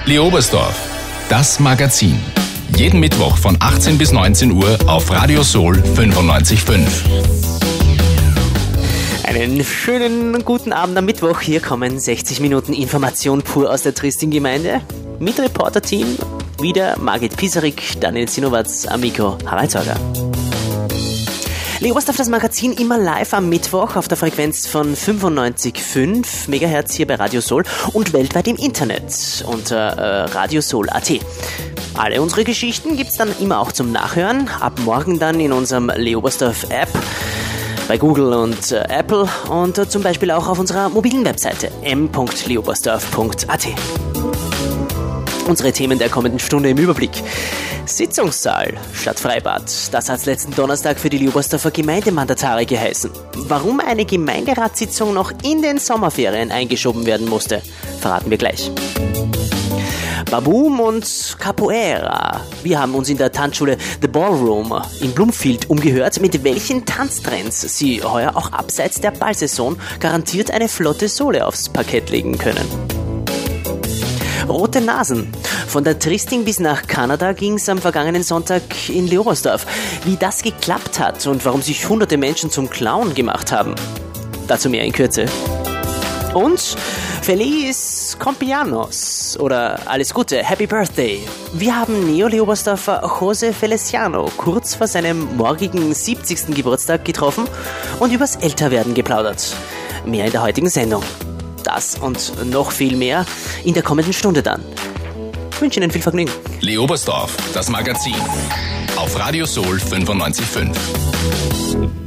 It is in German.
Leobersdorf, das Magazin. Jeden Mittwoch von 18 bis 19 Uhr auf Radio Soul 95.5. Einen schönen guten Abend am Mittwoch. Hier kommen 60 Minuten Information pur aus der Triesting-Gemeinde. Mit Reporter-Team wieder Margit Pisarik, Daniel Sinowatz, Amico Haraldsauger. Leobersdorf, das Magazin, immer live am Mittwoch auf der Frequenz von 95,5 MHz hier bei Radio Soul und weltweit im Internet unter radiosoul.at. Alle unsere Geschichten gibt's dann immer auch zum Nachhören. Ab morgen dann in unserem Leobersdorf-App bei Google und Apple und zum Beispiel auch auf unserer mobilen Webseite m.leobersdorf.at. Unsere Themen der kommenden Stunde im Überblick. Sitzungssaal statt Freibad. Das hat letzten Donnerstag für die Leobersdorfer Gemeindemandatare geheißen. Warum eine Gemeinderatssitzung noch in den Sommerferien eingeschoben werden musste, verraten wir gleich. Baboom und Capoeira. Wir haben uns in der Tanzschule The Ballroom in Bloomfield umgehört, mit welchen Tanztrends sie heuer auch abseits der Ballsaison garantiert eine flotte Sohle aufs Parkett legen können. Rote Nasen. Von der Triesting bis nach Kanada ging es am vergangenen Sonntag in Leobersdorf. Wie das geklappt hat und warum sich hunderte Menschen zum Clown gemacht haben. Dazu mehr in Kürze. Und Feliz Cumpleaños oder alles Gute, Happy Birthday. Wir haben Neo-Leobersdorfer Jose Feliciano kurz vor seinem morgigen 70. Geburtstag getroffen und übers Älterwerden geplaudert. Mehr in der heutigen Sendung. Das und noch viel mehr in der kommenden Stunde dann. Ich wünsche Ihnen viel Vergnügen. Leobersdorf, das Magazin. Auf Radio Soul 95.5.